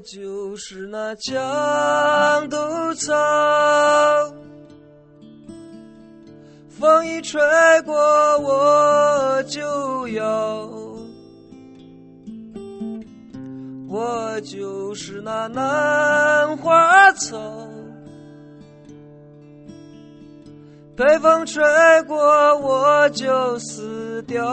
就是那墙头草，风一吹过我就摇。我就是那南花草，被风吹过我就死掉。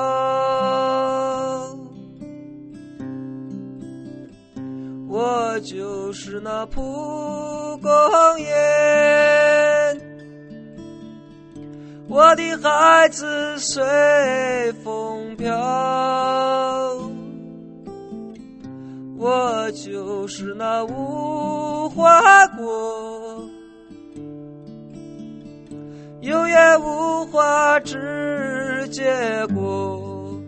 我就是那蒲公英，我的孩子随风飘。我就是那无花果，有叶无花只结果。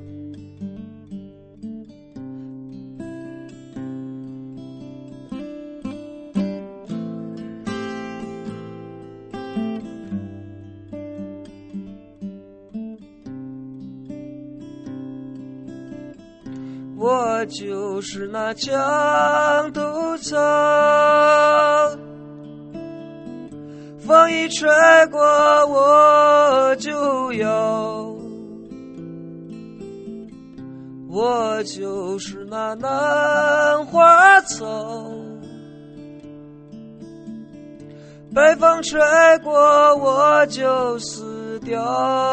我就是那墙头草，风一吹过我就摇。我就是那南花草，被风吹过我就死掉。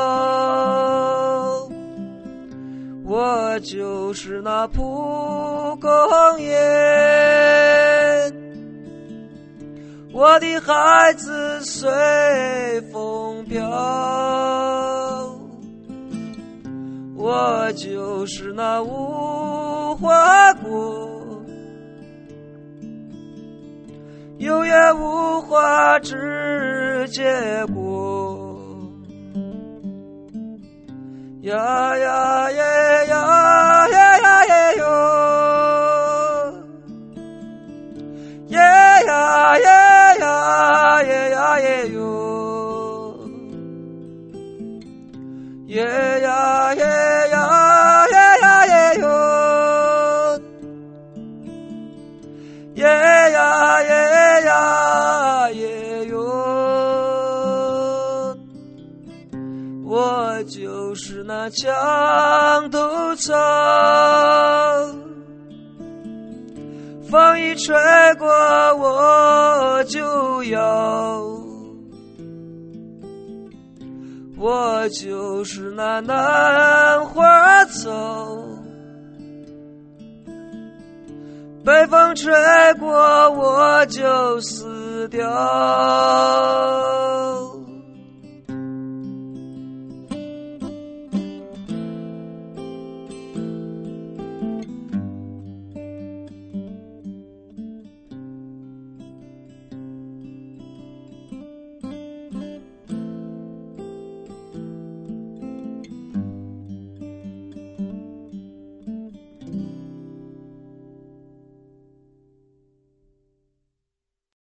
我就是那蒲公英，我的孩子随风飘。我就是那无花果，有叶无花只结果。呀呀耶呀呀呀耶哟，耶呀耶呀耶呀耶哟，耶呀耶呀耶呀耶哟，耶呀耶呀耶哟。我就是那墙头草，风一吹过我就摇。我就是那南花草，被风吹过我就死掉。